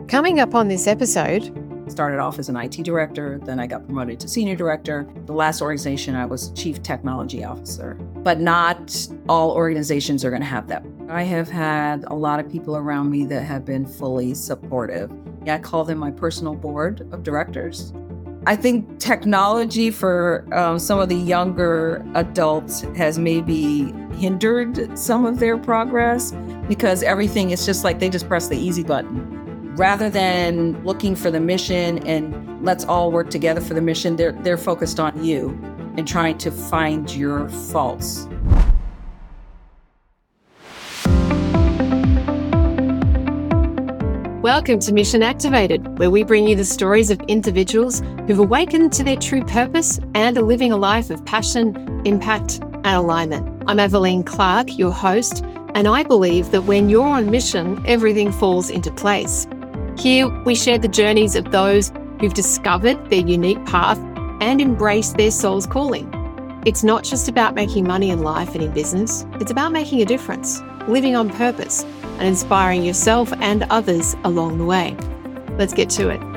Coming up on this episode, started off as an IT director, then I got promoted to senior director. The last organization, I was chief technology officer. But not all organizations are going to have that. I have had a lot of people around me that have been fully supportive. I call them my personal board of directors. I think technology for some of the younger adults has maybe hindered some of their progress because everything is just like they just press the easy button. Rather than looking for the mission and let's all work together for the mission, they're focused on you and trying to find your faults. Welcome to Mission Activated, where we bring you the stories of individuals who've awakened to their true purpose and are living a life of passion, impact, and alignment. I'm Evelyn Clark, your host, and I believe that when you're on mission, everything falls into place. Here, we share the journeys of those who've discovered their unique path and embraced their soul's calling. It's not just about making money in life and in business, it's about making a difference, living on purpose, and inspiring yourself and others along the way. Let's get to it.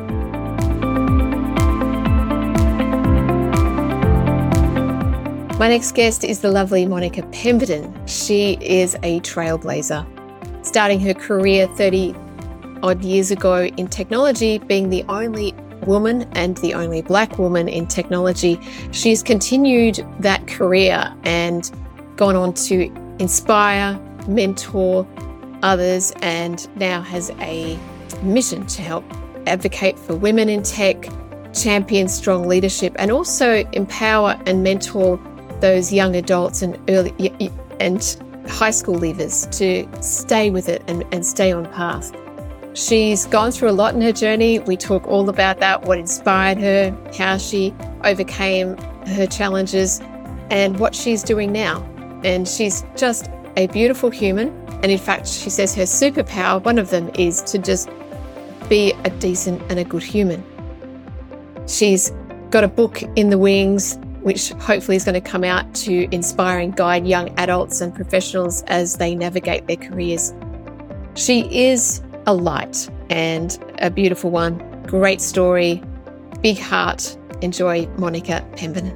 My next guest is the lovely Monica Pemberton. She is a trailblazer, starting her career 30-odd years ago in technology, being the only woman and the only Black woman in technology. She's continued that career and gone on to inspire, mentor others, and now has a mission to help advocate for women in tech, champion strong leadership, and also empower and mentor those young adults and early and high school leavers to stay with it and stay on path. She's gone through a lot in her journey. We talk all about that, what inspired her, how she overcame her challenges, and what she's doing now. And she's just a beautiful human. And in fact, she says her superpower, one of them, is to just be a decent and a good human. She's got a book in the wings, which hopefully is going to come out to inspire and guide young adults and professionals as they navigate their careers. She is a light and a beautiful one. Great story, big heart. Enjoy Monica Pemberton.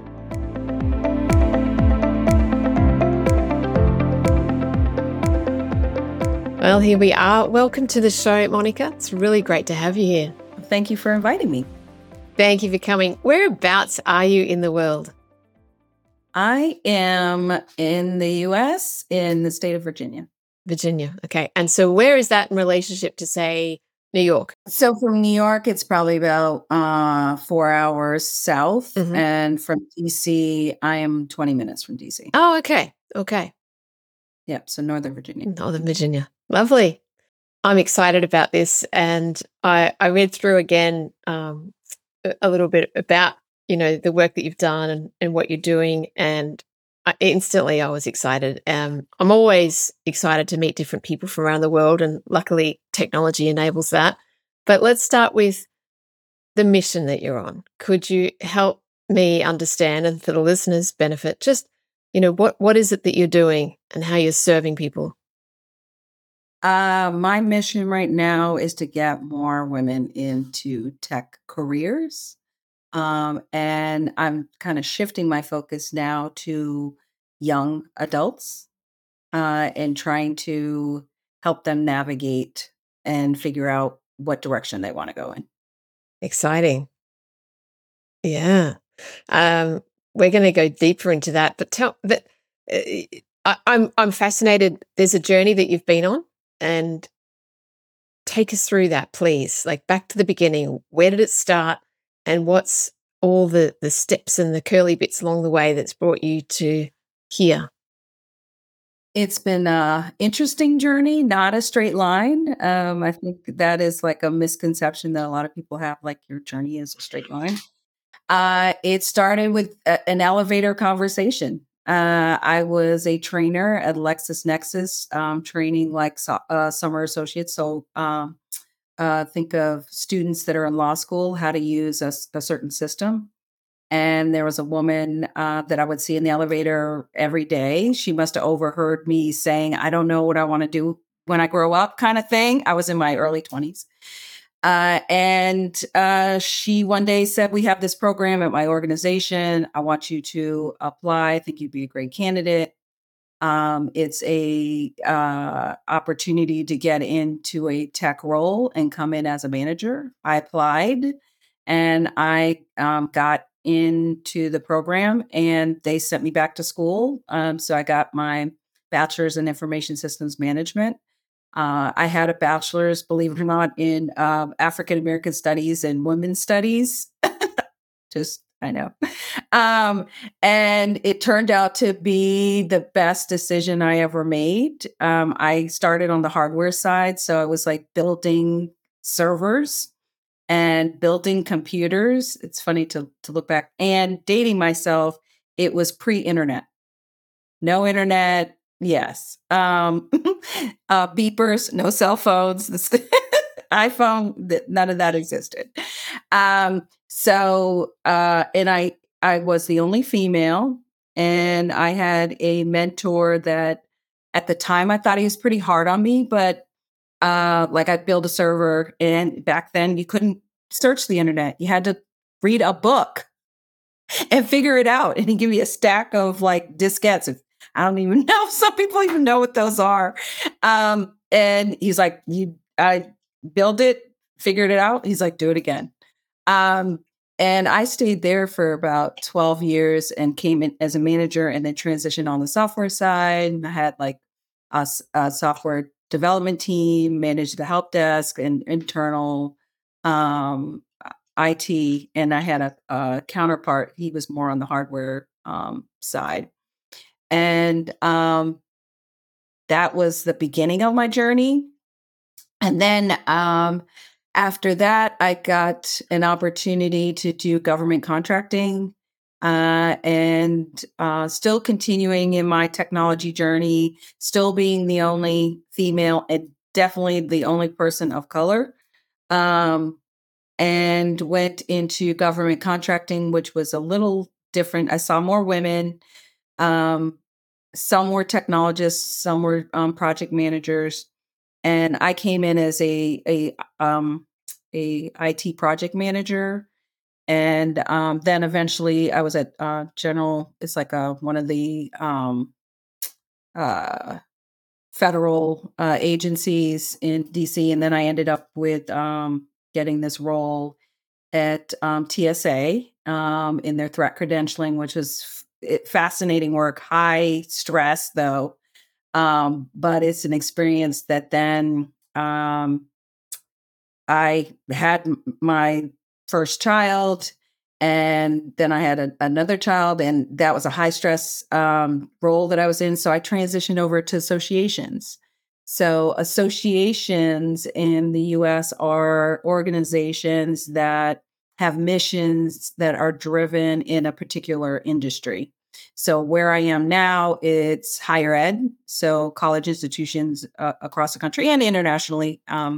Well, here we are. Welcome to the show, Monica. It's really great to have you here. Thank you for inviting me. Thank you for coming. Whereabouts are you in the world? I am in the U.S., in the state of Virginia. Virginia. Okay. And so where is that in relationship to, say, New York? So from New York, it's probably about 4 hours south. Mm-hmm. And from D.C., I am 20 minutes from D.C. Oh, okay. Okay. Yeah. So Northern Virginia. Northern Virginia. Lovely. I'm excited about this. And I read through again a little bit about, the work that you've done and what you're doing. And instantly I was excited. I'm always excited to meet different people from around the world. And luckily technology enables that. But let's start with the mission that you're on. Could you help me understand, and for the listeners' benefit, just, what is it that you're doing and how you're serving people? My mission right now is to get more women into tech careers. And I'm kind of shifting my focus now to young adults and trying to help them navigate and figure out what direction they want to go in. Exciting. Yeah. We're going to go deeper into that, but I'm fascinated. There's a journey that you've been on, and take us through that, please. Like back to the beginning. Where did it start, and what's all the steps and the curly bits along the way that's brought you to here? It's been an interesting journey, not a straight line. I think that is like a misconception that a lot of people have, like your journey is a straight line. It started with an elevator conversation. I was a trainer at LexisNexis, training like summer associates. So think of students that are in law school, how to use a certain system. And there was a woman that I would see in the elevator every day. She must have overheard me saying, I don't know what I want to do when I grow up kind of thing. I was in my early 20s. And she one day said, "We have this program at my organization. I want you to apply. I think you'd be a great candidate. It's a opportunity to get into a tech role and come in as a manager." I applied, and I got into the program, and they sent me back to school. So I got my bachelor's in information systems management. I had a bachelor's, believe it or not, in African American studies and women's studies. Just, I know. And it turned out to be the best decision I ever made. I started on the hardware side. So I was like building servers and building computers. It's funny to look back and dating myself. It was pre-internet. No internet. Yes. Beepers, no cell phones. iPhone, none of that existed. And I was the only female, and I had a mentor that at the time I thought he was pretty hard on me, but like I'd build a server, and back then you couldn't search the internet. You had to read a book and figure it out. And he'd give me a stack of like diskettes. I don't even know. Some people even know what those are. And he's like, I build it, figured it out. He's like, do it again. And I stayed there for about 12 years and came in as a manager and then transitioned on the software side. And I had like a software development team, managed the help desk and internal IT. And I had a counterpart. He was more on the hardware side. And that was the beginning of my journey. And then after that, I got an opportunity to do government contracting and still continuing in my technology journey, still being the only female and definitely the only person of color. And went into government contracting, which was a little different. I saw more women. Some were technologists, some were project managers, and I came in as a IT project manager, and then eventually I was at General. It's like one of the uh, federal agencies in DC, and then I ended up with getting this role at TSA in their threat credentialing, which was fascinating work, high stress though. But it's an experience that then I had my first child, and then I had another child, and that was a high stress role that I was in. So I transitioned over to associations. So associations in the US are organizations that have missions that are driven in a particular industry. So where I am now, it's higher ed, so college institutions across the country and internationally.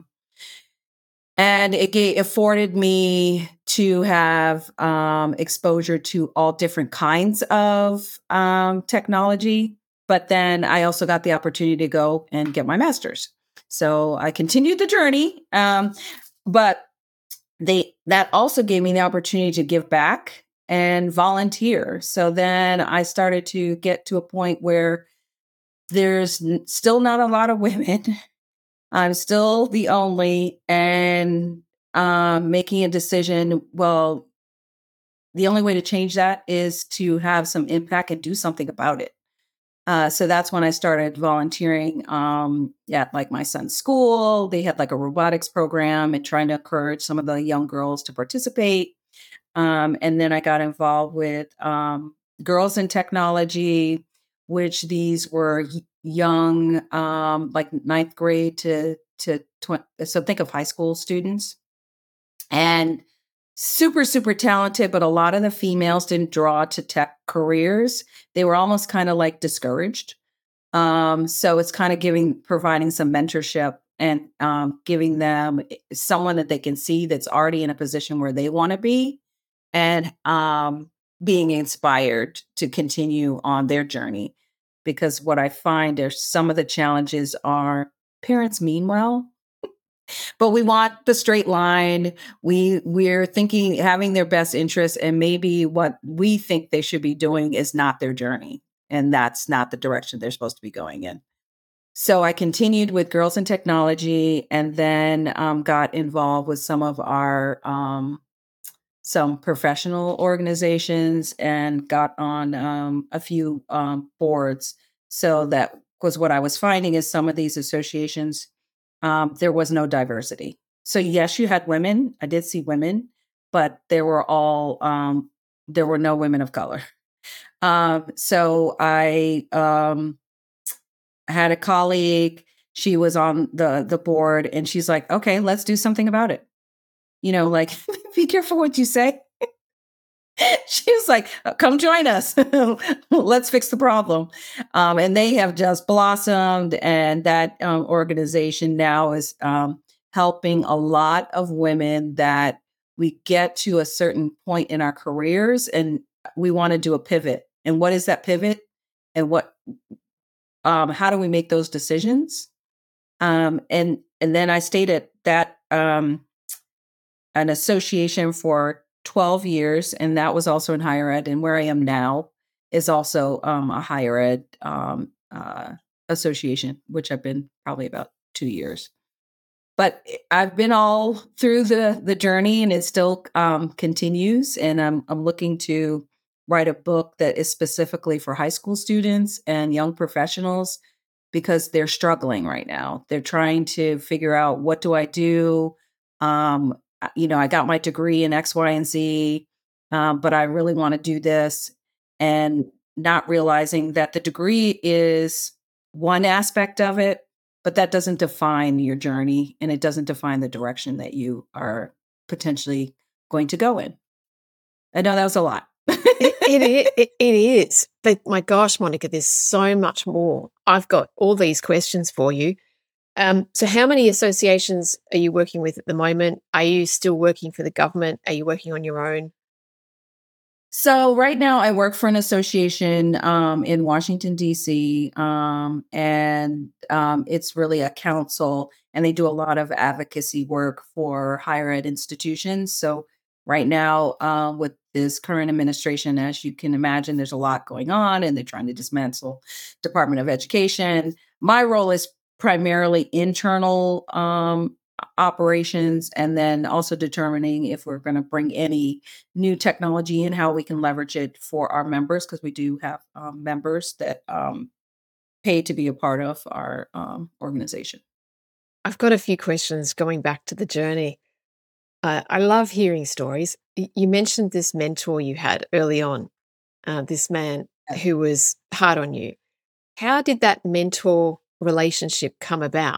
And it afforded me to have exposure to all different kinds of technology. But then I also got the opportunity to go and get my master's. So I continued the journey. But that also gave me the opportunity to give back and volunteer. So then I started to get to a point where there's still not a lot of women. I'm still the only, and making a decision. Well, the only way to change that is to have some impact and do something about it. So that's when I started volunteering at like my son's school. They had like a robotics program and trying to encourage some of the young girls to participate. And then I got involved with Girls in Technology, which these were young, like ninth grade to 20. So think of high school students, and super, super talented, but a lot of the females didn't draw to tech careers. They were almost kind of like discouraged. So it's kind of providing some mentorship and giving them someone that they can see that's already in a position where they want to be, and being inspired to continue on their journey. Because what I find are some of the challenges are parents mean well, But we want the straight line. We're thinking having their best interest, and maybe what we think they should be doing is not their journey. And that's not the direction they're supposed to be going in. So I continued with Girls in Technology, and then got involved with some of our some professional organizations, and got on a few boards. So that was what I was finding is some of these associations, there was no diversity. So yes, you had women. I did see women, but there were no women of color. So I had a colleague. She was on the board, and she's like, "Okay, let's do something about it." Like, be careful what you say. She was like, "Come join us. Let's fix the problem." And they have just blossomed. And that organization now is helping a lot of women that we get to a certain point in our careers and we want to do a pivot. And what is that pivot? And how do we make those decisions? And then I stayed at that an association for 12 years, and that was also in higher ed. And where I am now is also a higher ed association, which I've been probably about 2 years. But I've been all through the journey, and it still continues. And I'm looking to write a book that is specifically for high school students and young professionals because they're struggling right now. They're trying to figure out, what do I do? I got my degree in X, Y, and Z, but I really want to do this, and not realizing that the degree is one aspect of it, but that doesn't define your journey, and it doesn't define the direction that you are potentially going to go in. I know that was a lot. It is. But my gosh, Monica, there's so much more. I've got all these questions for you. So how many associations are you working with at the moment? Are you still working for the government? Are you working on your own? So right now I work for an association in Washington, D.C., and it's really a council, and they do a lot of advocacy work for higher ed institutions. So right now, with this current administration, as you can imagine, there's a lot going on, and they're trying to dismantle Department of Education. My role is primarily internal operations, and then also determining if we're going to bring any new technology in, how we can leverage it for our members, because we do have members that pay to be a part of our organization. I've got a few questions going back to the journey. I love hearing stories. You mentioned this mentor you had early on, this man who was hard on you. How did that mentor relationship come about?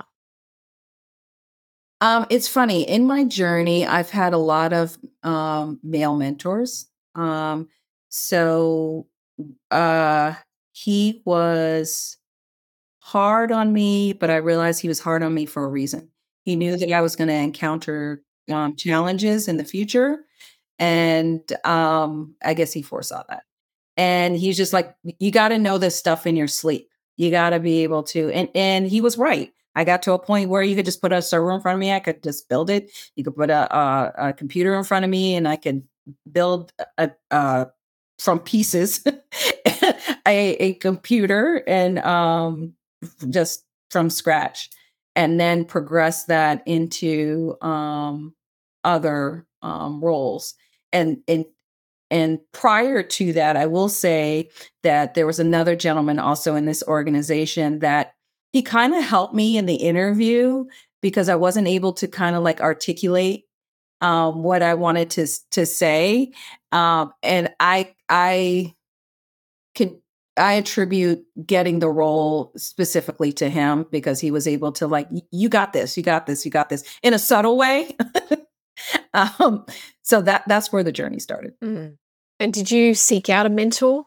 It's funny. In my journey, I've had a lot of male mentors. So uh, he was hard on me, but I realized he was hard on me for a reason. He knew that I was going to encounter challenges in the future. And I guess he foresaw that. And he's just like, you got to know this stuff in your sleep. You got to be able to. And he was right. I got to a point where you could just put a server in front of me. I could just build it. You could put a computer in front of me, and I could build from pieces a computer, and just from scratch, and then progress that into other roles. And prior to that, I will say that there was another gentleman also in this organization that he kind of helped me in the interview because I wasn't able to kind of like articulate what I wanted to say. And can I attribute getting the role specifically to him because he was able to like, you got this, you got this, you got this in a subtle way. So that's where the journey started. Mm. And did you seek out a mentor?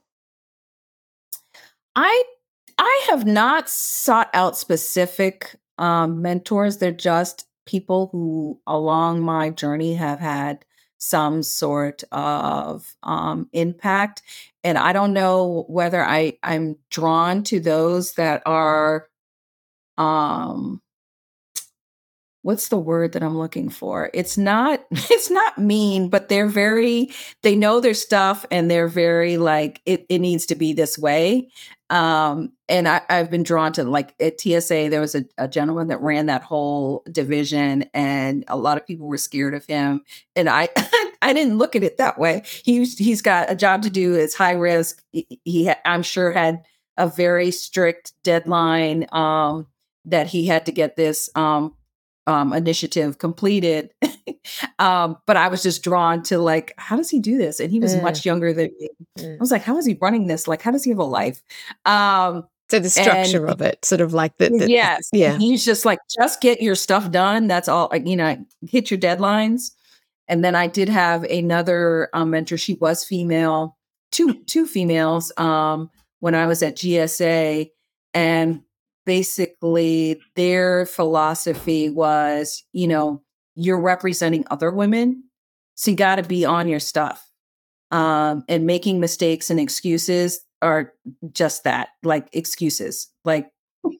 I I have not sought out specific mentors. They're just people who along my journey have had some sort of impact. And I don't know whether I'm drawn to those that are um what's the word that I'm looking for? It's not it's not mean, but they know their stuff and they're very like it needs to be this way. And I've been drawn to like at TSA, there was a gentleman that ran that whole division and a lot of people were scared of him. And I I didn't look at it that way. He's got a job to do, it's high risk. I'm sure had a very strict deadline that he had to get this initiative completed. But I was just drawn to like, how does he do this? And he was Mm, much younger than me. I mm. was like, how is he running this? Like, how does he have a life? Um, So the and structure of it, sort of like yes, yeah. he's just like, just get your stuff done. That's all, like, hit your deadlines. And then I did have another mentor. She was female, two females when I was at GSA. And basically their philosophy was, you're representing other women. So you got to be on your stuff. And making mistakes and excuses are just that, like excuses, like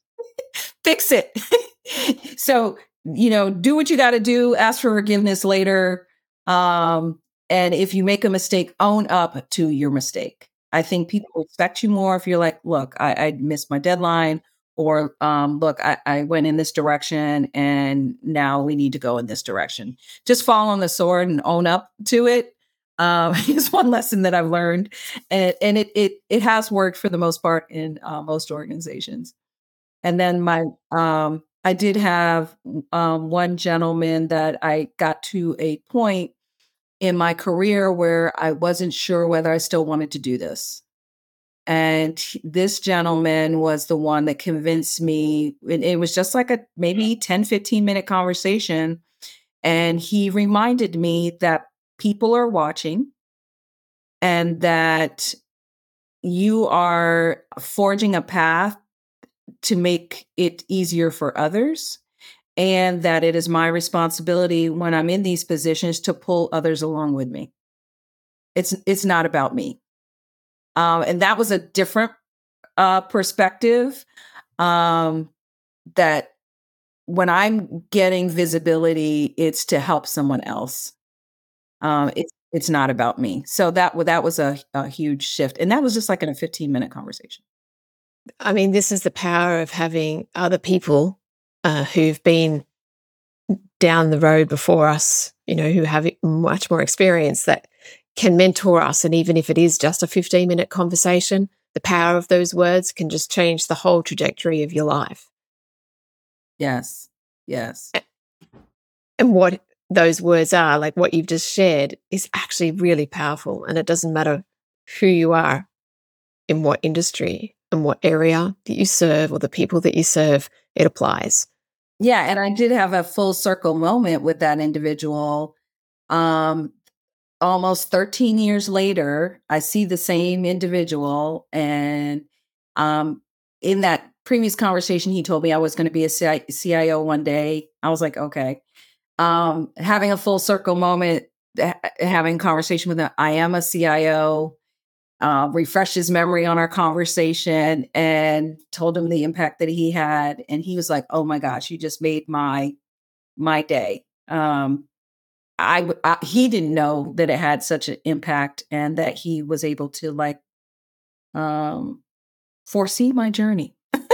fix it. So, do what you got to do, ask for forgiveness later. And if you make a mistake, own up to your mistake. I think people respect you more if you're like, look, I missed my deadline, or look, I went in this direction and now we need to go in this direction. Just fall on the sword and own up to it. Is one lesson that I've learned. And it has worked for the most part in most organizations. And then I did have one gentleman that I got to a point in my career where I wasn't sure whether I still wanted to do this. And this gentleman was the one that convinced me. And it was just like a maybe 10-15 minute conversation. And he reminded me that people are watching and that you are forging a path to make it easier for others, and that it is my responsibility when I'm in these positions to pull others along with me. It's not about me. And that was a different perspective, that when I'm getting visibility, it's to help someone else. It's not about me. So that was a huge shift. And that was just like in a 15-minute conversation. I mean, this is the power of having other people who've been down the road before us, who have much more experience that can mentor us. And even if it is just a 15-minute conversation, the power of those words can just change the whole trajectory of your life. Yes. Yes. And what those words are, like what you've just shared, is actually really powerful. And it doesn't matter who you are, in what industry and what area that you serve or the people that you serve, it applies. Yeah, and I did have a full circle moment with that individual. Um, Almost 13 years later, I see the same individual, and in that previous conversation, he told me I was going to be a CIO one day. I was like, okay. Having a full circle moment, having a conversation with him, I am a CIO. Refreshed his memory on our conversation and told him the impact that he had, and he was like, "Oh my gosh, you just made my day." He didn't know that it had such an impact and that he was able to like um, foresee my journey.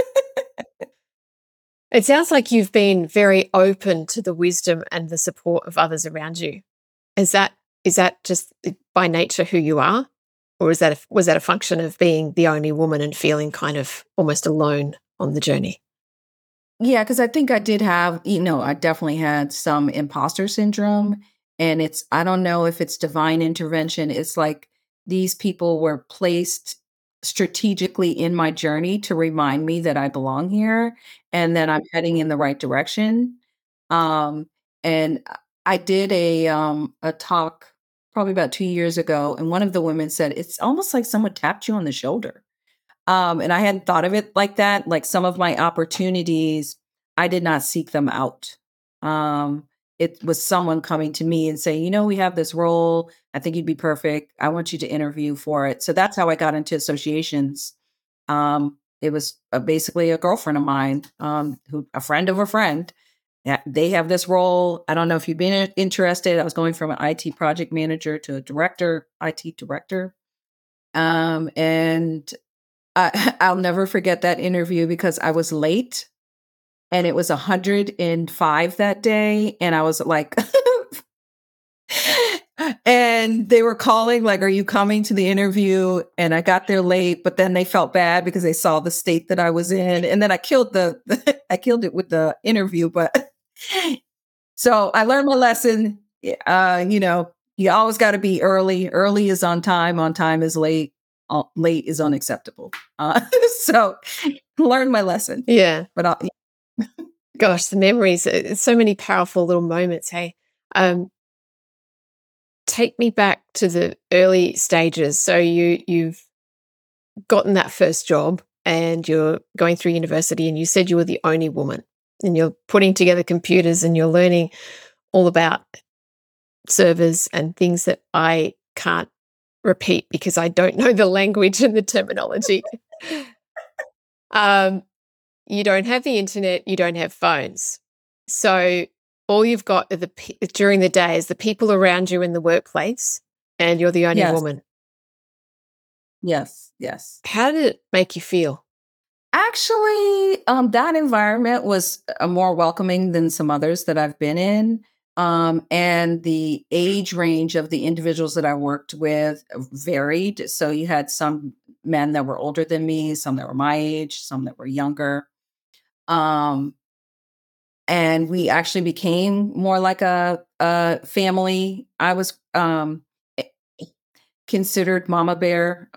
It sounds like you've been very open to the wisdom and the support of others around you. Is that just by nature who you are? Or was that a function of being the only woman and feeling kind of almost alone on the journey? Yeah, because I think I did have, I definitely had some imposter syndrome. And I don't know if it's divine intervention. It's like these people were placed strategically in my journey to remind me that I belong here and that I'm heading in the right direction. Um, and I did a talk probably about 2 years ago, and one of the women said, it's almost like someone tapped you on the shoulder. And I hadn't thought of it like that. Like some of my opportunities, I did not seek them out. Um, it was someone coming to me and saying, we have this role. I think you'd be perfect. I want you to interview for it. So that's how I got into associations. It was basically a girlfriend of mine, a friend of a friend. Yeah, they have this role. I don't know if you've been interested. I was going from an IT project manager to a director, IT director. And I'll never forget that interview because I was late and it was 105 that day. And I was like, and they were calling, like, are you coming to the interview? And I got there late, but then they felt bad because they saw the state that I was in. And then I killed I killed it with the interview. But so I learned my lesson. You always got to be early. Early is on time is late. Late is unacceptable. So learned my lesson. Yeah. But Gosh, the memories, so many powerful little moments. Hey, take me back to the early stages. So you've gotten that first job and you're going through university and you said you were the only woman and you're putting together computers and you're learning all about servers and things that I can't repeat because I don't know the language and the terminology. You don't have the internet, you don't have phones. So all you've got are during the day is the people around you in the workplace and you're the only yes, woman. yes. How did it make you feel? Actually, that environment was more welcoming than some others that I've been in. And the age range of the individuals that I worked with varied. So you had some men that were older than me, some that were my age, some that were younger. Um, and we actually became more like a family. I was eh, considered mama bear.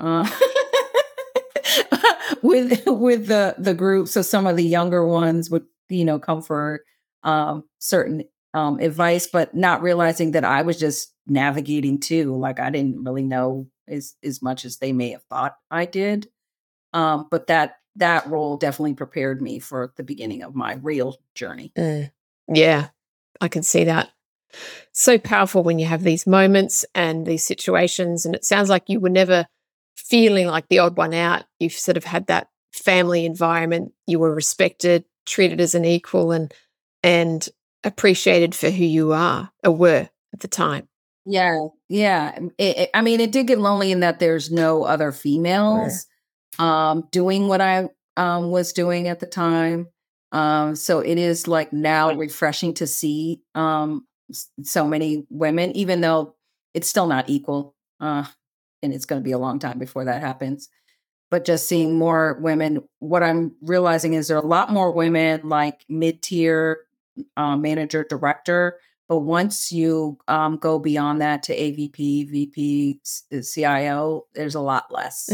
With the group. So some of the younger ones would, come for certain advice, but not realizing that I was just navigating too. Like I didn't really know as much as they may have thought I did. But that role definitely prepared me for the beginning of my real journey. Yeah, I can see that. So powerful when you have these moments and these situations. And it sounds like you were never feeling like the odd one out. You've sort of had that family environment. You were respected, treated as an equal, and appreciated for who you are or were at the time. Yeah, yeah. I mean, it did get lonely in that there's no other females doing what I was doing at the time. So it is like now refreshing to see so many women, even though it's still not equal. And it's going to be a long time before that happens. But just seeing more women, what I'm realizing is there are a lot more women like mid tier manager, director. But once you go beyond that to AVP, VP, CIO, there's a lot less,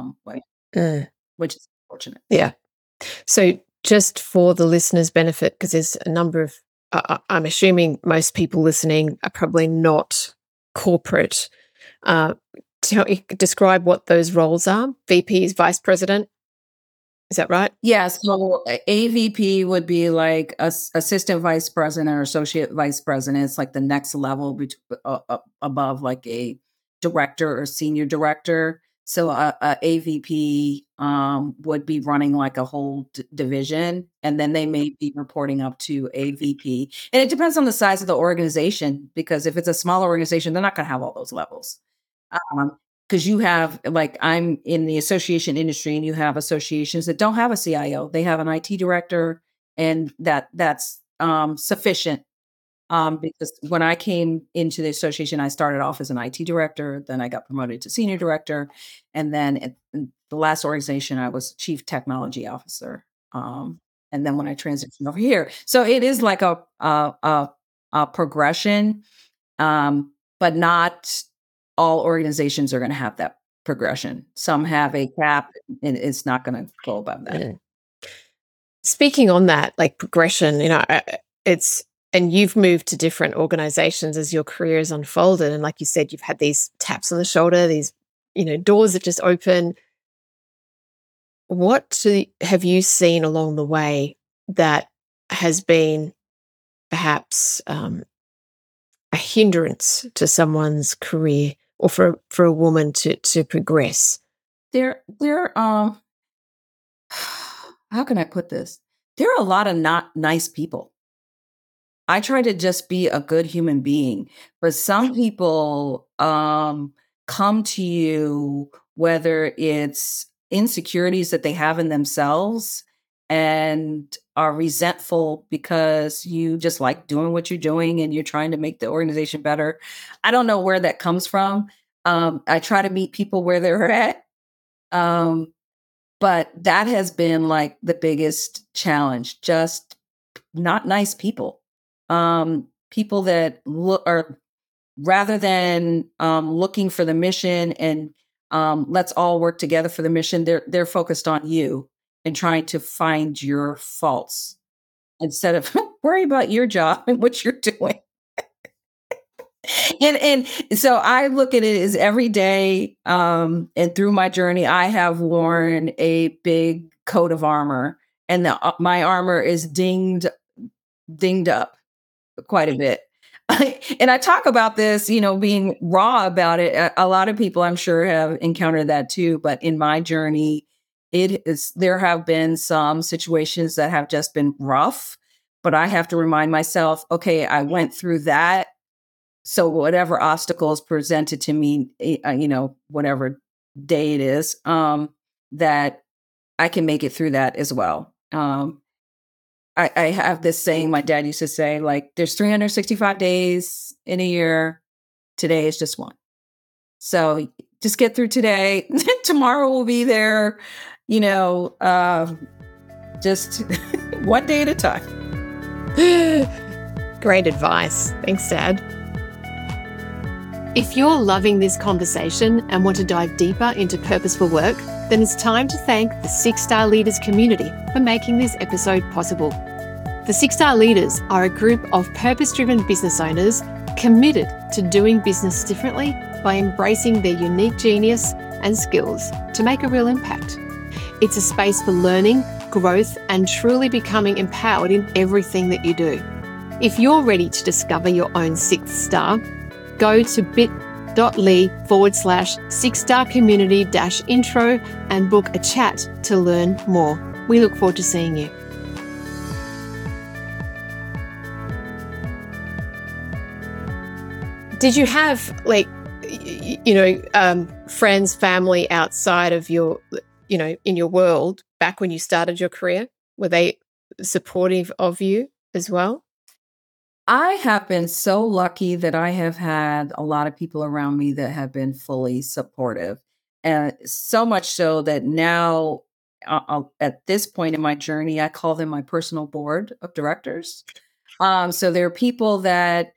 which is unfortunate. Yeah. So, just for the listeners' benefit, because there's a number of, I'm assuming most people listening are probably not corporate. Describe what those roles are. VP is vice president. Is that right? Yeah. So AVP would be like assistant vice president or associate vice president. It's like the next level above like a director or senior director. So a AVP would be running like a whole division, and then they may be reporting up to a VP. And it depends on the size of the organization, because if it's a small organization, they're not going to have all those levels. Because you have, like, I'm in the association industry, and you have associations that don't have a CIO. They have an IT director, and that's sufficient. Because when I came into the association, I started off as an IT director, then I got promoted to senior director, and then in the last organization, I was chief technology officer. And then when I transitioned over here, so it is like a progression, but not all organizations are going to have that progression. Some have a cap, and it's not going to go above that. Mm. Speaking on that, like progression, and you've moved to different organizations as your career has unfolded. And like you said, you've had these taps on the shoulder, these, doors that just open. What have you seen along the way that has been perhaps a hindrance to someone's career or for a woman to progress? There, how can I put this? There are a lot of not nice people. I try to just be a good human being. But some people come to you, whether it's insecurities that they have in themselves and are resentful because you just like doing what you're doing and you're trying to make the organization better. I don't know where that comes from. I try to meet people where they're at. Um, but that has been like the biggest challenge, just not nice people. People that look are rather than looking for the mission and let's all work together for the mission, they're focused on you and trying to find your faults instead of worry about your job and what you're doing. And so I look at it as every day, and through my journey, I have worn a big coat of armor, and my armor is dinged up quite a bit. And I talk about this, being raw about it. A lot of people, I'm sure, have encountered that too. But in my journey, there have been some situations that have just been rough. But I have to remind myself, okay, I went through that. So whatever obstacles presented to me, whatever day it is, that I can make it through that as well. I have this saying my dad used to say, like, there's 365 days in a year. Today is just one. So just get through today. Tomorrow will be there, just one day at a time. Great advice. Thanks, Dad. If you're loving this conversation and want to dive deeper into purposeful work, then it's time to thank the 6-Star Leaders community for making this episode possible. The 6-Star Leaders are a group of purpose-driven business owners committed to doing business differently by embracing their unique genius and skills to make a real impact. It's a space for learning, growth, and truly becoming empowered in everything that you do. If you're ready to discover your own 6th star, go to bit.ly/6-star community-intro and book a chat to learn more. We look forward to seeing you. Did you have friends, family outside of your, in your world back when you started your career? Were they supportive of you as well? I have been so lucky that I have had a lot of people around me that have been fully supportive. And so much so that now, at this point in my journey, I call them my personal board of directors. So there are people that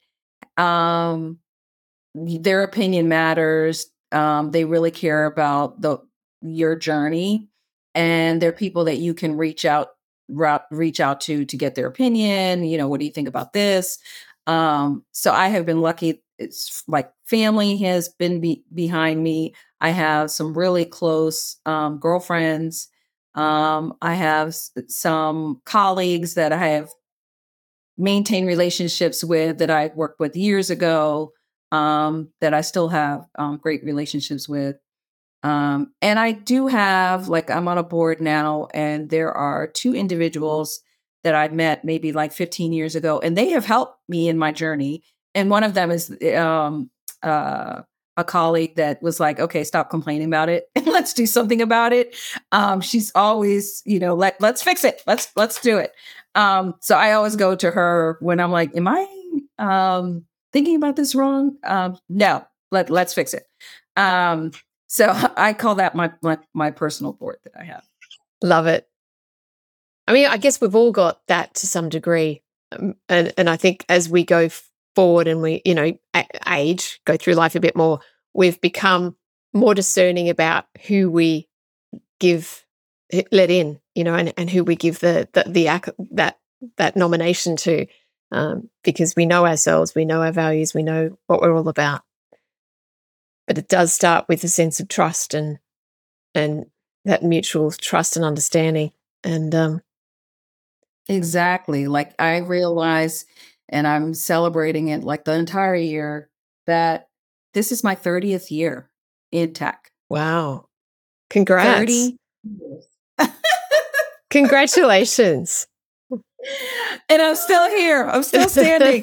their opinion matters. They really care about your journey. And they're people that you can reach out to get their opinion. What do you think about this? So I have been lucky. It's like family has been behind me. I have some really close girlfriends. I have some colleagues that I have maintained relationships with that I worked with years ago, that I still have great relationships with. And I do have, I'm on a board now, and there are 2 individuals that I met maybe like 15 years ago, and they have helped me in my journey. And one of them is a colleague that was like, okay, stop complaining about it and let's do something about it. She's always, let's fix it. Let's do it. So I always go to her when I'm like, am I thinking about this wrong? No, let's fix it. So I call that my personal board that I have. Love it. I mean, I guess we've all got that to some degree. And I think as we go forward and we, age, go through life a bit more, we've become more discerning about who we let in, and who we give that nomination to, because we know ourselves, we know our values, we know what we're all about. But it does start with a sense of trust and that mutual trust and understanding. And exactly. Like I realize, and I'm celebrating it like the entire year, that this is my 30th year in tech. Wow. Congrats. 30 years. Congratulations. And I'm still here. I'm still standing.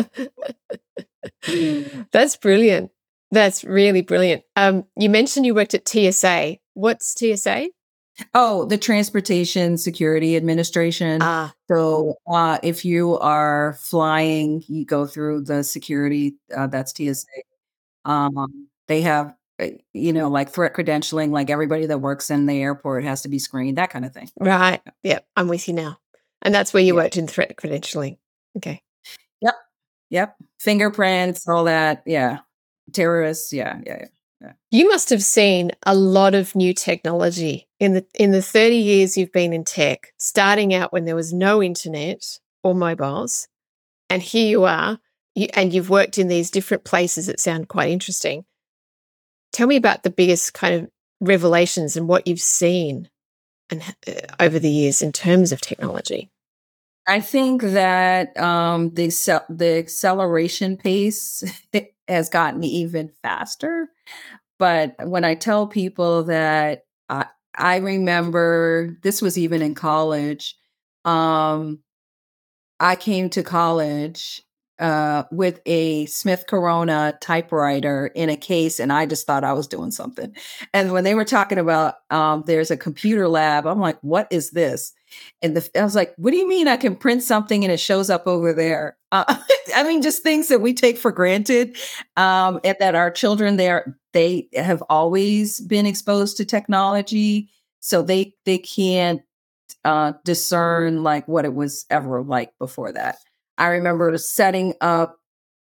That's brilliant. That's really brilliant. You mentioned you worked at TSA. What's TSA? Oh, the Transportation Security Administration. Ah, So if you are flying, you go through the security, that's TSA. They have, like threat credentialing, like everybody that works in the airport has to be screened, that kind of thing. right. Yeah, I'm with you now. And that's where you Yeah. worked in threat credentialing. Okay. Yep. Yep. Fingerprints, all that. Yeah. Terrorists. Yeah. Yeah. Yeah. Yeah. You must have seen a lot of new technology in the 30 years you've been in tech, starting out when there was no internet or mobiles. And here you are, and you've worked in these different places that sound quite interesting. Tell me about the biggest kind of revelations and what you've seen and over the years in terms of technology. I think that the acceleration pace has gotten even faster. But when I tell people that I remember this was even in college, um, I came to college with a Smith Corona typewriter in a case, and I just thought I was doing something. And when they were talking about there's a computer lab, I'm like, what is this? And I was like, what do you mean I can print something and it shows up over there? I mean, just things that we take for granted, and that our children they have always been exposed to technology, so they can't discern like what it was ever like before that. I remember setting up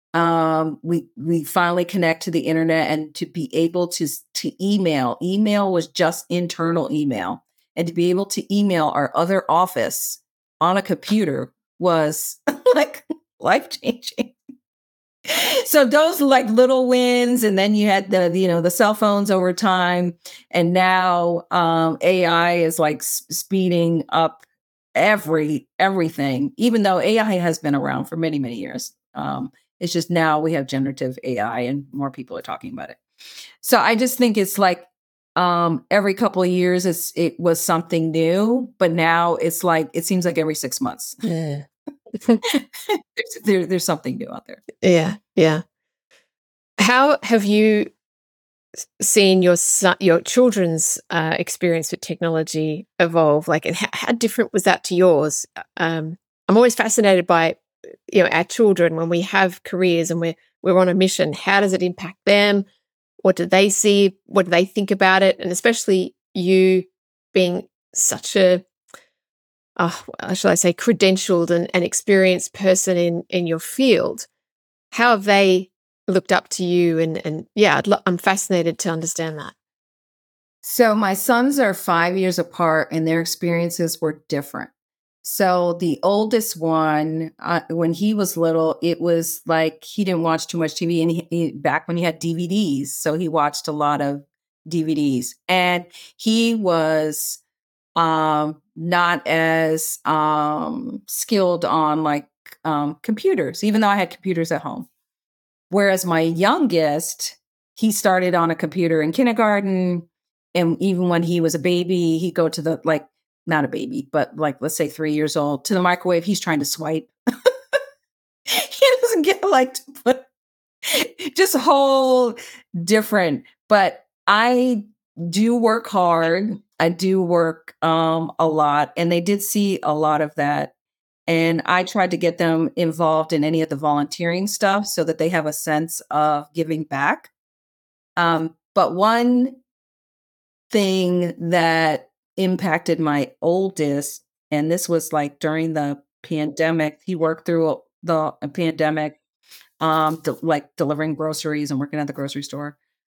we finally connect to the internet, and to be able to email was just internal email, and to be able to email our other office on a computer was like life changing. So those like little wins, and then you had the cell phones over time, and now AI is like speeding up everything. Even though AI has been around for many years, it's just now we have generative AI, and more people are talking about it. So I just think it's like every couple of years it was something new, but now it's like it seems like every 6 months Yeah. there's something new out there. Yeah. Yeah. How have you seen your children's experience with technology evolve? Like, and how different was that to yours? I'm always fascinated by our children when we have careers and we're on a mission. How does it impact them? What do they see? What do they think about it? And especially you being such a shall I say credentialed and experienced person in your field. How have they looked up to you? And yeah, I'm fascinated to understand that. So my sons are 5 years apart, and their experiences were different. So the oldest one, when he was little, it was like he didn't watch too much TV, and back when he had DVDs, so he watched a lot of DVDs, and he was not as skilled on like computers, even though I had computers at home. Whereas my youngest, he started on a computer in kindergarten. And even when he was a baby, he'd go to the, like, not a baby, but like, let's say 3 years old, to the microwave. He's trying to swipe. He doesn't get like to put just a whole different. But I do work hard. I do work a lot. And they did see a lot of that. And I tried to get them involved in any of the volunteering stuff so that they have a sense of giving back. But one thing that impacted my oldest, and this was like during the pandemic, he worked through the pandemic, like delivering groceries and working at the grocery store.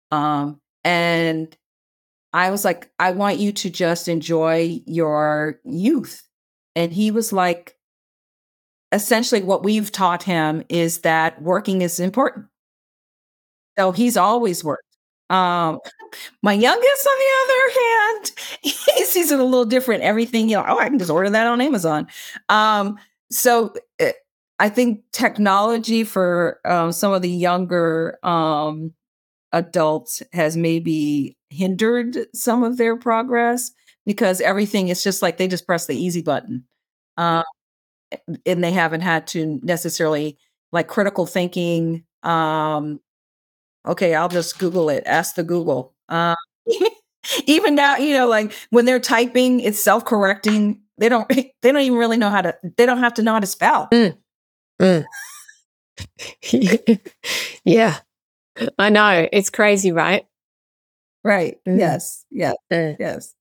And I was like, I want you to just enjoy your youth. And he was like, essentially what we've taught him is that working is important. So he's always worked. Um, my youngest, on the other hand, he sees it a little different. Everything, oh, I can just order that on Amazon. So I think technology for some of the younger adults has maybe hindered some of their progress, because everything is just like they just press the easy button. Um, and they haven't had to necessarily like critical thinking. Okay, I'll just Google it. Ask the Google. Even now, like when they're typing, it's self-correcting. They don't they don't even really know how to, they don't have to know how to spell. Mm, mm. Yeah, I know. It's crazy, right? Right. Mm. Yes. Yes. Uh, Yes.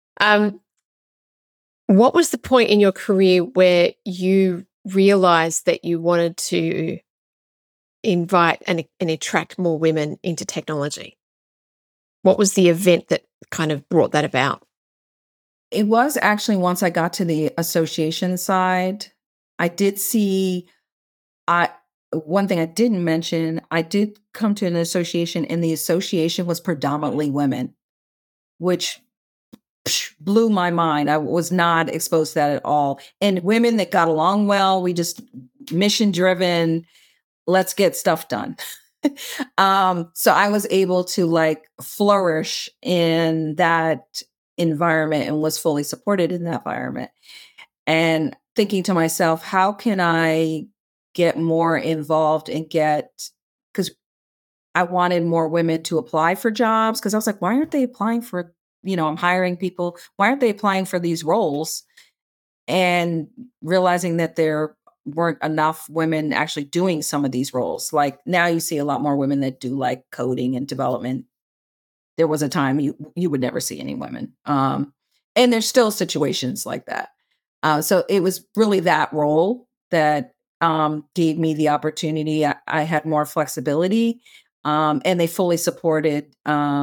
What was the point in your career where you realized that you wanted to invite and attract more women into technology? What was the event that kind of brought that about? It was actually once I got to the association side, I did see I one thing I didn't mention, I did come to an association and the association was predominantly women, which blew my mind. I was not exposed to that at all. And women that got along well, we just mission driven, let's get stuff done. So I was able to like flourish in that environment and was fully supported in that environment. And thinking to myself, how can I get more involved and because I wanted more women to apply for jobs. Cause I was like, why aren't they applying for, I'm hiring people. Why aren't they applying for these roles? And realizing that there weren't enough women actually doing some of these roles. Like now you see a lot more women that do like coding and development. There was a time you would never see any women. And there's still situations like that. So it was really that role that gave me the opportunity. I had more flexibility, and they fully supported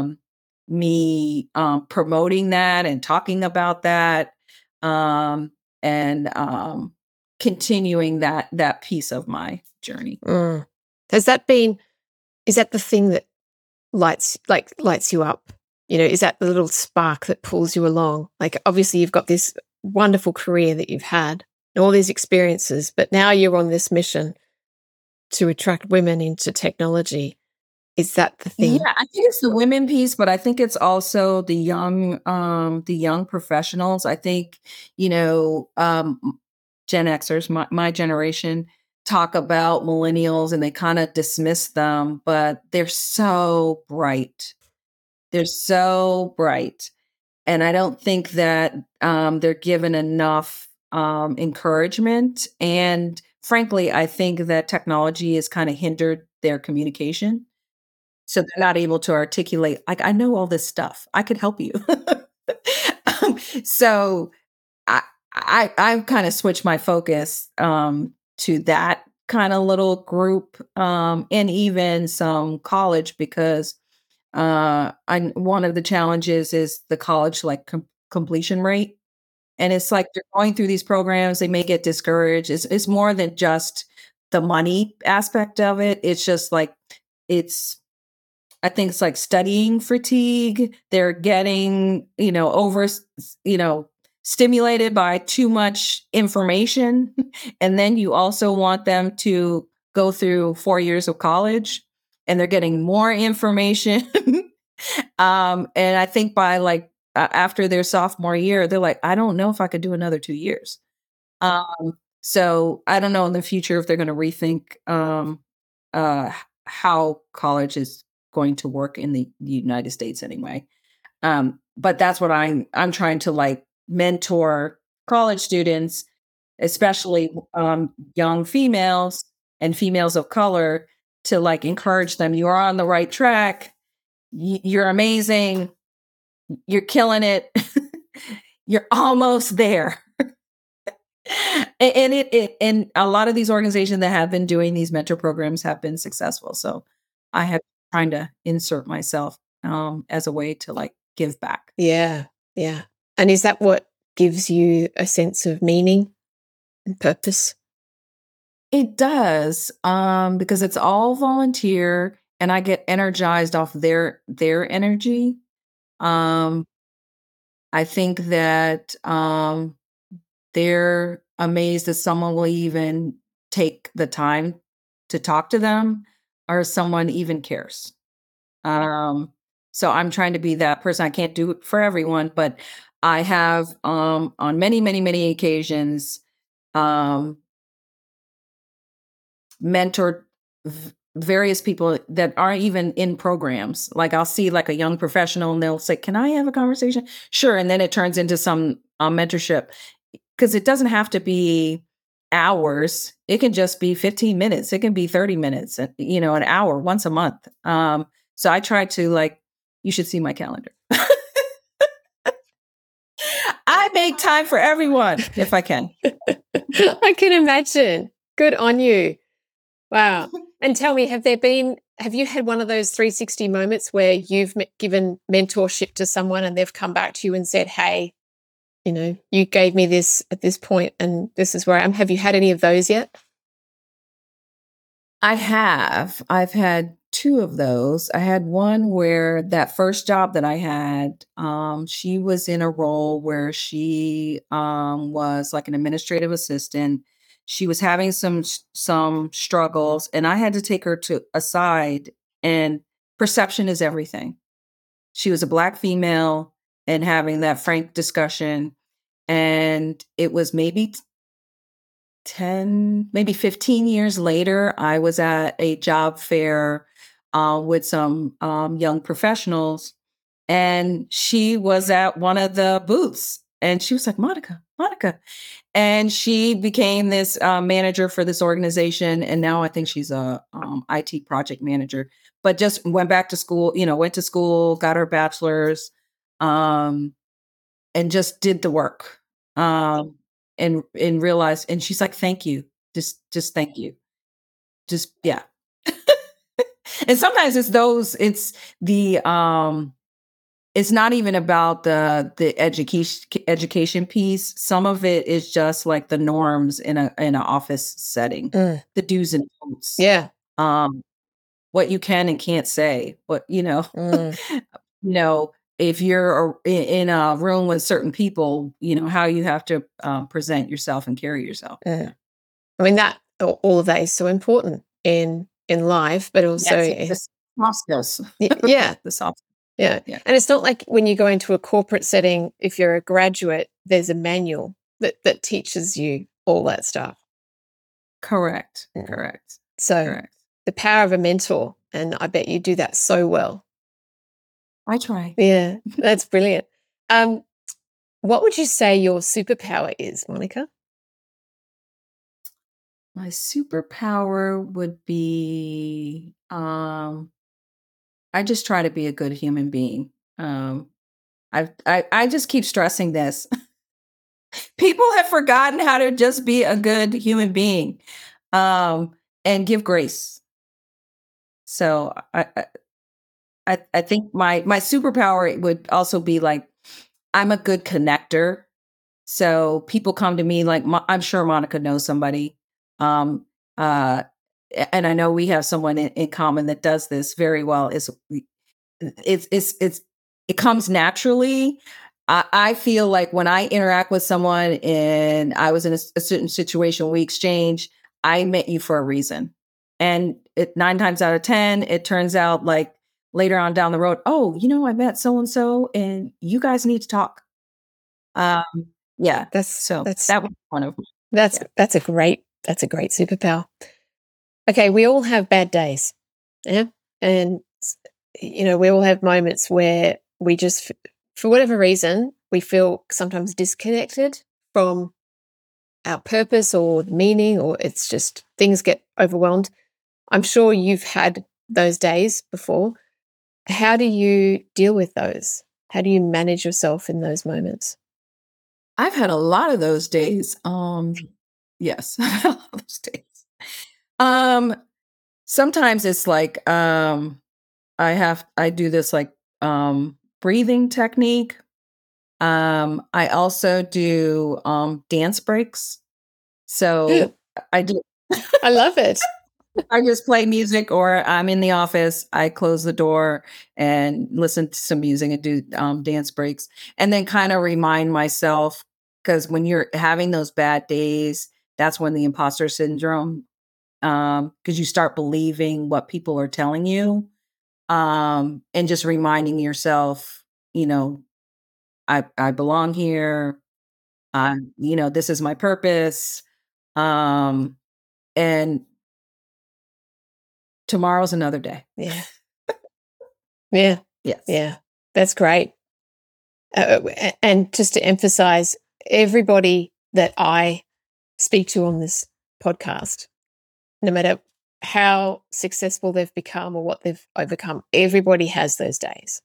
me promoting that and talking about that, and continuing that piece of my journey. Mm. Has that been is that the thing that lights you up? Is that the little spark that pulls you along? Like obviously you've got this wonderful career that you've had and all these experiences, but now you're on this mission to attract women into technology. Is that the thing? Yeah, I think it's the women piece, but I think it's also the young professionals. I think, Gen Xers, my generation, talk about millennials and they kind of dismiss them, but they're so bright. They're so bright. And I don't think that they're given enough encouragement. And frankly, I think that technology has kind of hindered their communication. So they're not able to articulate, like, I know all this stuff. I could help you. So I've kind of switched my focus to that kind of little group, and even some college because I one of the challenges is the college like completion rate. And it's like they're going through these programs, they may get discouraged. It's more than just the money aspect of it. It's just like it's I think it's like studying fatigue. They're getting, stimulated by too much information. And then you also want them to go through 4 years of college and they're getting more information. And I think by like after their sophomore year, they're like, I don't know if I could do another 2 years. So I don't know in the future if they're going to rethink uh, how college is going to work in the United States anyway. But that's what I'm trying to like mentor college students, especially young females and females of color, to like encourage them. You are on the right track. You're amazing. You're killing it. You're almost there. And a lot of these organizations that have been doing these mentor programs have been successful. So I have trying to insert myself as a way to like give back. Yeah. Yeah. And is that what gives you a sense of meaning and purpose? It does, because it's all volunteer and I get energized off their energy. Um, I think that they're amazed that someone will even take the time to talk to them or someone even cares. Um, so I'm trying to be that person. I can't do it for everyone, but I have on many, many, many occasions um, mentored various people that aren't even in programs. Like I'll see like a young professional and they'll say, "Can I have a conversation?" Sure, and then it turns into some mentorship because it doesn't have to be hours. It can just be 15 minutes. It can be 30 minutes. An hour once a month. So I try to like. You should see my calendar. I make time for everyone if I can. I can imagine. Good on you. Wow. And tell me, have you had one of those 360 moments where you've given mentorship to someone and they've come back to you and said, "Hey, you gave me this at this point and this is where I am." Have you had any of those yet? I have. I've had two of those. I had one where that first job that I had, she was in a role where she was like an administrative assistant. She was having some struggles, and I had to take her to aside. And perception is everything. She was a Black female, and having that frank discussion. And it was maybe 10, maybe 15 years later, I was at a job fair with some young professionals, and she was at one of the booths. And she was like, "Monica, Monica." And she became this manager for this organization. And now I think she's a IT project manager, but just went back to school, went to school, got her bachelor's, um, and just did the work. And realized, and she's like, "Thank you. Just thank you." Just yeah. And sometimes it's the it's not even about the education piece. Some of it is just like the norms in an office setting, the do's and don'ts. Yeah. Um, what you can and can't say, Mm. if you're in a room with certain people, how you have to present yourself and carry yourself. Yeah. I mean, that all of that is so important in life, but also The soft skills. yeah. The soft. Yeah. Yeah. And it's not like when you go into a corporate setting, if you're a graduate, there's a manual that teaches you all that stuff. Correct. Yeah. Correct. So Correct. the power of a mentor, and I bet you do that so well. I try. Yeah, that's brilliant. What would you say your superpower is, Monica? My superpower would be I just try to be a good human being. I just keep stressing this. People have forgotten how to just be a good human being, and give grace. So I think my superpower would also be like I'm a good connector. So people come to me like I'm sure Monica knows somebody, um, uh, and I know we have someone in common that does this very well. It comes naturally. I feel like when I interact with someone and I was in a certain situation, we exchange. I met you for a reason, and 9 times out of 10, it turns out like later on down the road, oh, I met so and so, and you guys need to talk. Um, yeah. So That's that was one of them. that's Yeah. that's a great superpower. Okay, we all have bad days, yeah, and we all have moments where we just, for whatever reason, we feel sometimes disconnected from our purpose or the meaning, or it's just things get overwhelmed. I'm sure you've had those days before. How do you deal with those? How do you manage yourself in those moments? I've had a lot of those days. Yes, I've had a lot of those days. Um, Sometimes it's like I do this like breathing technique. I also do dance breaks. So I do. I love it. I just play music, or I'm in the office. I close the door and listen to some music and do dance breaks, and then kind of remind myself, because when you're having those bad days, that's when the imposter syndrome, because you start believing what people are telling you, and just reminding yourself, I belong here. This is my purpose. Um, and tomorrow's another day. Yeah. Yeah. Yes. Yeah. That's great. And just to emphasize, everybody that I speak to on this podcast, no matter how successful they've become or what they've overcome, everybody has those days.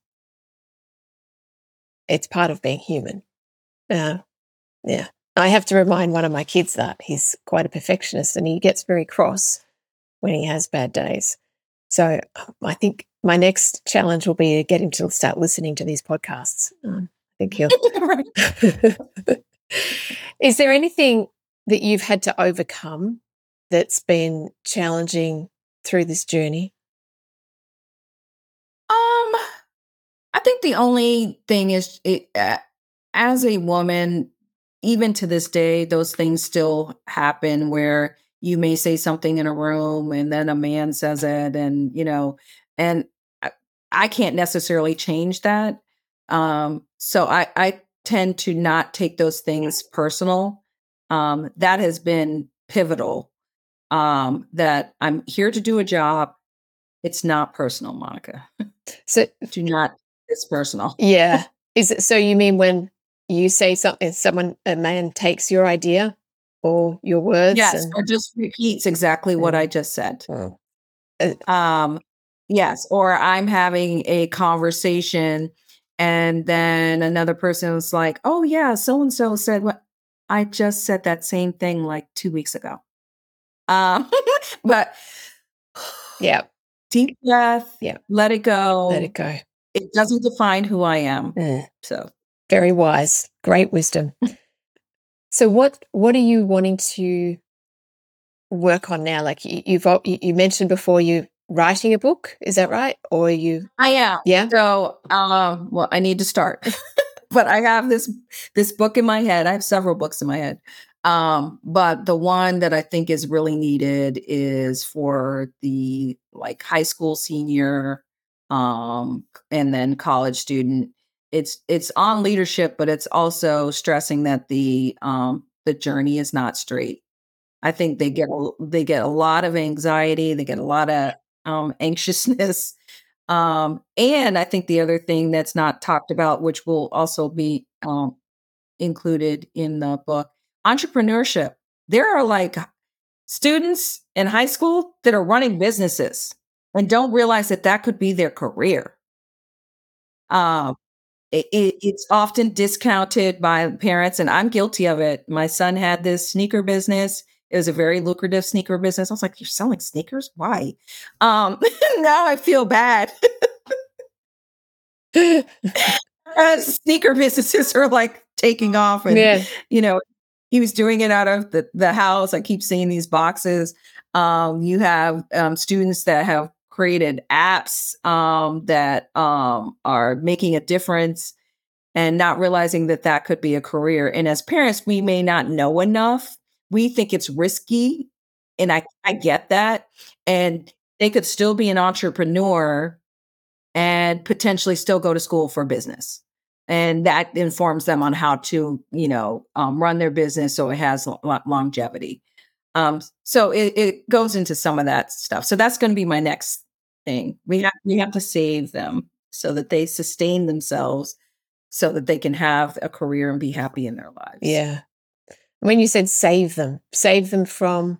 It's part of being human. Yeah. I have to remind one of my kids that he's quite a perfectionist and he gets very cross when he has bad days. So I think my next challenge will be to get him to start listening to these podcasts. I think he'll. Is there anything that you've had to overcome that's been challenging through this journey? I think the only thing is, as a woman, even to this day, those things still happen where you may say something in a room and then a man says it, and and I, I can't necessarily change that. So I tend to not take those things personal. That has been pivotal. That I'm here to do a job. It's not personal, Monica. So, Do not. It's personal. yeah. Is it so you mean when you say something, a man takes your idea or your words? Yes, or just repeats exactly what I just said. Uh, Yes, or I'm having a conversation and then another person was like, "Oh yeah, so and so said what I just said that same thing like 2 weeks ago." Um, but yeah. deep breath, Yeah. let it go. Let it go. It doesn't define who I am. So, very wise. Great wisdom. So what are you wanting to work on now? Like you mentioned before, you writing a book, is that right? Or you? I am. Yeah. So, well, I need to start, but I have this book in my head. I have several books in my head, but the one that I think is really needed is for the like high school senior, and then college student. It's on leadership, but it's also stressing that the journey is not straight. I think they get a lot of anxiety, they get a lot of anxiousness. And I think the other thing that's not talked about, which will also be included in the book, entrepreneurship. There are like students in high school that are running businesses and don't realize that that could be their career. Um, it's often discounted by parents, and I'm guilty of it. My son had this sneaker business. It was a very lucrative sneaker business. I was like, "You're selling sneakers? Why?" Now I feel bad. Sneaker businesses are like taking off, and Yeah. he was doing it out of the house. I keep seeing these boxes. You have students that have created apps that are making a difference and not realizing that that could be a career. And as parents, we may not know enough. We think it's risky. And I get that. And they could still be an entrepreneur and potentially still go to school for business. And that informs them on how to, run their business so it has longevity. So it goes into some of that stuff. So that's going to be my next thing. We have to save them so that they sustain themselves so that they can have a career and be happy in their lives. Yeah. When you said save them from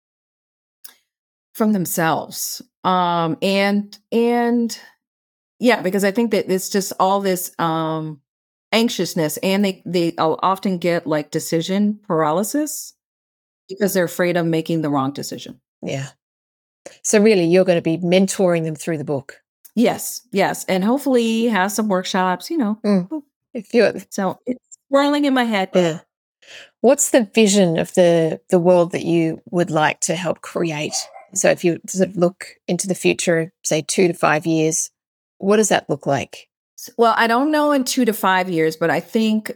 themselves. And yeah, because I think that it's just all this anxiousness, and they often get like decision paralysis because they're afraid of making the wrong decision. Yeah. So really you're going to be mentoring them through the book. Yes. And hopefully have some workshops, If you're So it's swirling in my head. Yeah. What's the vision of the world that you would like to help create? So if you sort of look into the future, say 2 to 5 years, what does that look like? Well, I don't know in 2 to 5 years, but I think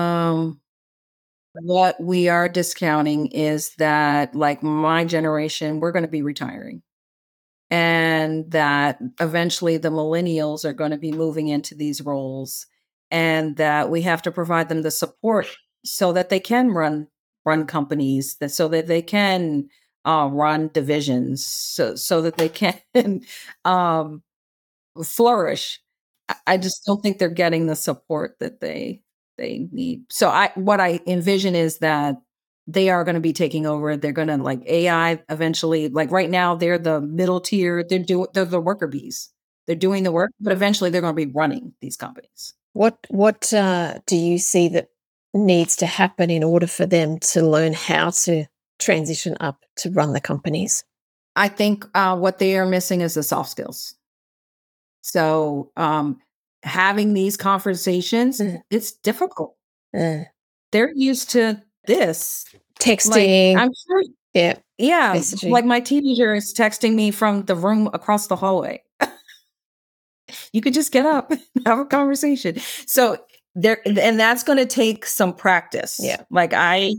what we are discounting is that, like my generation, we're going to be retiring. And that eventually the millennials are going to be moving into these roles, and that we have to provide them the support so that they can run run companies so that they can run divisions, so that they can um, flourish. I just don't think they're getting the support that they need. So what I envision is that they are going to be taking over. They're going to, like, AI eventually. Like right now, they're the middle tier. They're the worker bees. They're doing the work, but eventually they're going to be running these companies. What do you see that needs to happen in order for them to learn how to transition up to run the companies? I think what they are missing is the soft skills. So having these conversations, it's difficult. They're used to this. Like, Texting. I'm sure, Yeah. yeah, Messaging. like my teenager is texting me from the room across the hallway. You could just get up and have a conversation. So and that's going to take some practice. Yeah. Like I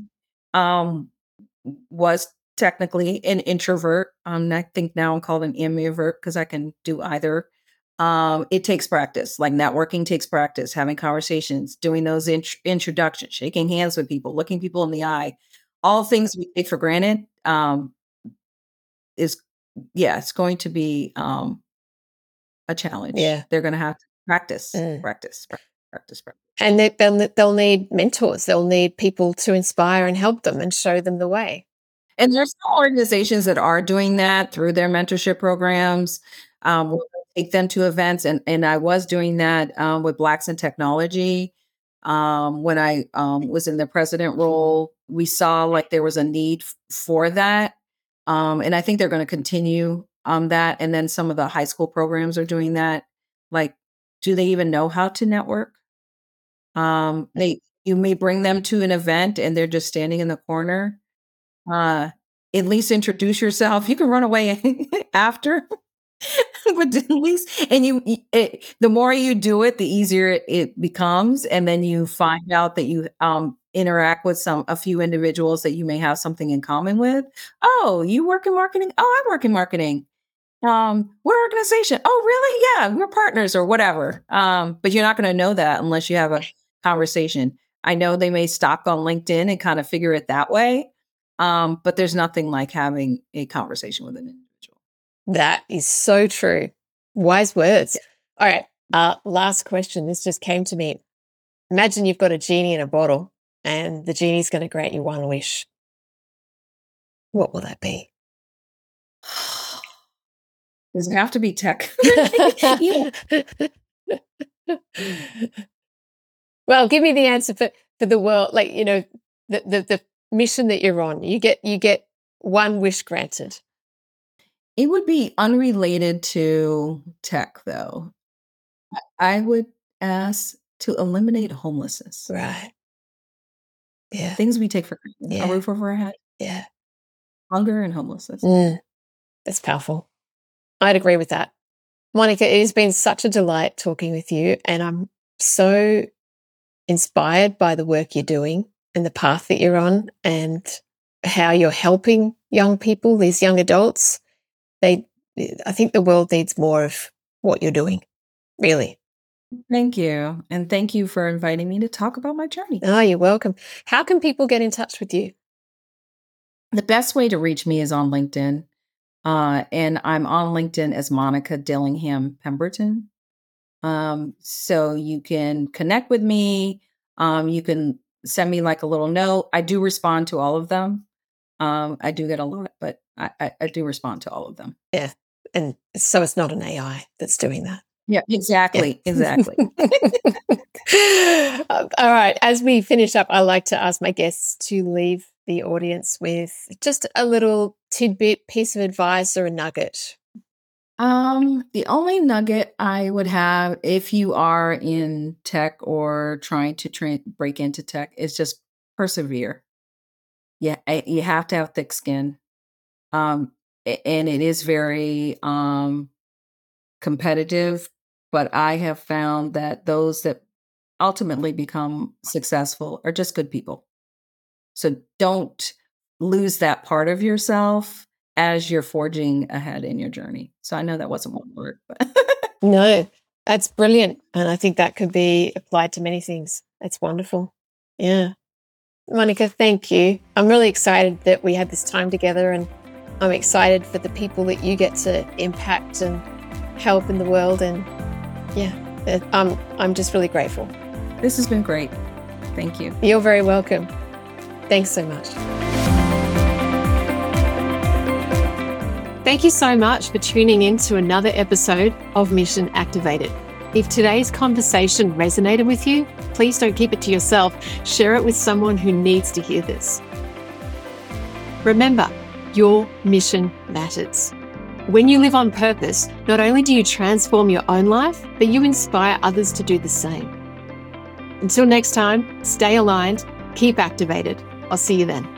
was technically an introvert. I think now I'm called an ambivert because I can do either. It takes practice. Like networking takes practice, having conversations, doing those introductions, shaking hands with people, looking people in the eye, all things we take for granted. It's going to be a challenge. Yeah. They're going to have to practice. And they'll need mentors. They'll need people to inspire and help them and show them the way. And there's some organizations that are doing that through their mentorship programs. We'll take them to events, and I was doing that with Blacks in Technology. When I was in the president role, we saw like there was a need for that, and I think they're going to continue that. And then some of the high school programs are doing that. Like, do they even know how to network? You may bring them to an event and they're just standing in the corner. At least introduce yourself. You can run away after, but at least, and the more you do it, the easier it becomes. And then you find out that you interact with a few individuals that you may have something in common with. Oh, you work in marketing? Oh, I work in marketing. What organization? Oh, really? Yeah, we're partners or whatever. But you're not going to know that unless you have a conversation. I know they may stalk on LinkedIn and kind of figure it that way. But there's nothing like having a conversation with an individual. That is so true. Wise words. Yeah. All right. Last question. This just came to me. Imagine you've got a genie in a bottle and the genie's going to grant you one wish. What will that be? Does it have to be tech? Well, give me the answer for the world. Like, the mission that you're on. You get one wish granted. It would be unrelated to tech, though. I would ask to eliminate homelessness. Right. Yeah. Things we take for granted. Yeah. A roof over our head. Yeah. Hunger and homelessness. That's powerful. I'd agree with that. Monica, it has been such a delight talking with you, and I'm so inspired by the work you're doing and the path that you're on and how you're helping young people, these young adults. I think the world needs more of what you're doing, really. Thank you. And thank you for inviting me to talk about my journey. Oh, you're welcome. How can people get in touch with you? The best way to reach me is on LinkedIn. And I'm on LinkedIn as Monica Dillingham Pemberton. So you can connect with me. You can send me like a little note. I do respond to all of them. I do get a lot, but I do respond to all of them. Yeah. And so it's not an AI that's doing that. Yeah, exactly. Yeah. Exactly. All right. As we finish up, I like to ask my guests to leave the audience with just a little tidbit, piece of advice, or a nugget. The only nugget I would have, if you are in tech or trying to break into tech, is just persevere. Yeah, you have to have thick skin. And it is very competitive, but I have found that those that ultimately become successful are just good people. So don't lose that part of yourself as you're forging ahead in your journey. So I know that wasn't one word, but no, that's brilliant. And I think that could be applied to many things. It's wonderful. Yeah. Monica, thank you. I'm really excited that we had this time together, and I'm excited for the people that you get to impact and help in the world. And I'm just really grateful. This has been great. Thank you. You're very welcome. Thanks so much. Thank you so much for tuning in to another episode of Mission Activated. If today's conversation resonated with you, please don't keep it to yourself. Share it with someone who needs to hear this. Remember, your mission matters. When you live on purpose, not only do you transform your own life, but you inspire others to do the same. Until next time, stay aligned, keep activated. I'll see you then.